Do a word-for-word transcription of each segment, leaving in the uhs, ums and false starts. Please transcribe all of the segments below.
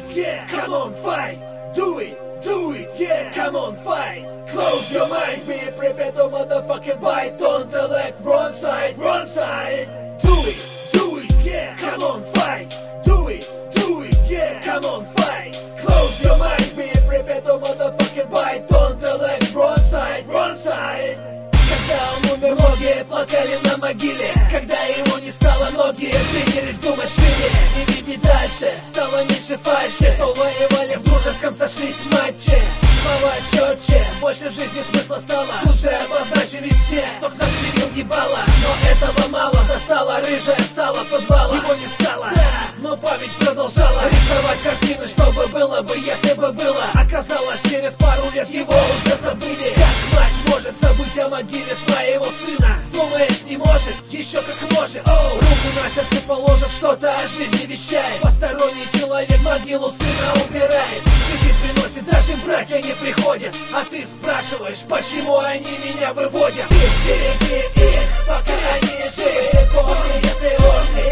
yeah, come on, fight, do it, do it, yeah, come on, fight. Close your mind, be prepared to motherfucking bite. Don't elect wrong side, wrong side. Do it, do it, yeah, come on, fight. Do it, do it, yeah, come on, fight. Close your mind, be prepared to motherfucking bite. Don't elect wrong side, wrong side. Когда он умер, многие плакали на могиле. Когда его не стало, многие принялись думать шире. Не видеть дальше, стало меньше фальши. Кто воевали в дружеском, сошлись в матче. Слова четче, больше жизни смысла стало. Лучше обозначили все, кто к нам привил ебало. Но этого мало, достало рыжее сало подвала. Его не стало, да, но память продолжала рисовать картины, чтобы было бы, если бы было. Оказалось, через пару лет его уже забыли. Как мать может забыть о могиле своего сына? Думаешь, не может? Еще как может. Оу, руку на сердце положив, что-то о жизни вещает. Посторонний человек могилу сына убирает. Цветы приносит, даже братья не приходят. А ты спрашиваешь, почему они меня выводят? Их, береги их, пока они живы. Помни, если ушли.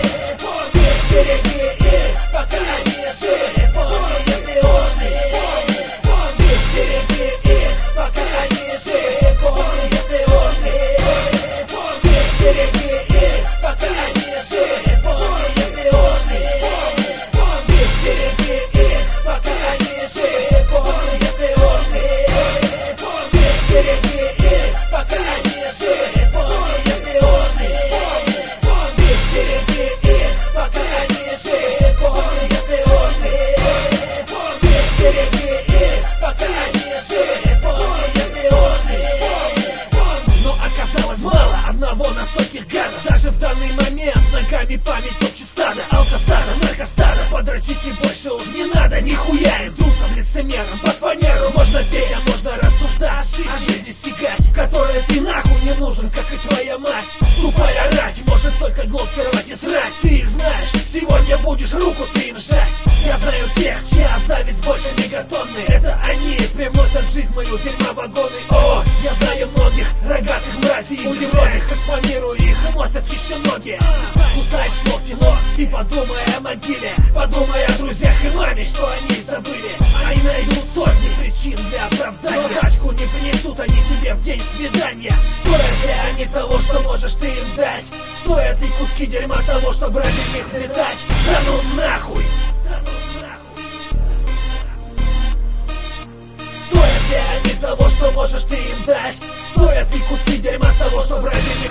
Их, береги их, пока они живы. Помни, если ушли. Их, береги их, пока они живы. Помни, если ушли. Их, береги их, пока они живы. Помни, если ушли. Их, береги их, пока они живы. Помни, если ушли. Их, береги их, пока они живы. Помни, если ушли. Их, береги их, пока они живы. Помни, если ушли. Их, береги их, пока они живы. Помни, если ушли. Но оказалось мало одного на стольких гадов. Даже в данный момент ногами память топчет стадо. Алкостадо, наркостадо, подрочить и больше уж не надо. Нихуя им трусом, лицемером, под фанеру. Можно петь, а можно рассуждать, о жизни стигать, которой ты нахуй не нужен, как и твоя мать. Тупая рать может только глотки рвать и срать. Ты их знаешь, сегодня будешь руку ты им жать. Я знаю тех, чья зависть больше мегатонны. Это они привносят в жизнь мою дерьма вагоны. О, я знаю многих рогатых мразей. Удивляюсь, как по миру их носят еще ноги. Кусаешь ногти, но ты подумай о могиле. Подумай о друзьях и маме, что они забыли. Они найдут сотни причин для оправдания, но тачку не принесут они тебе в день свидания. Стоят ли они того, что можешь ты им дать? Стоят ли куски дерьма того, чтобы ради них взлетать? Да ну нахуй! Да ну нахуй! Стоят ли они того, что можешь ты им дать? Стоят ли куски дерьма того, чтобы ради них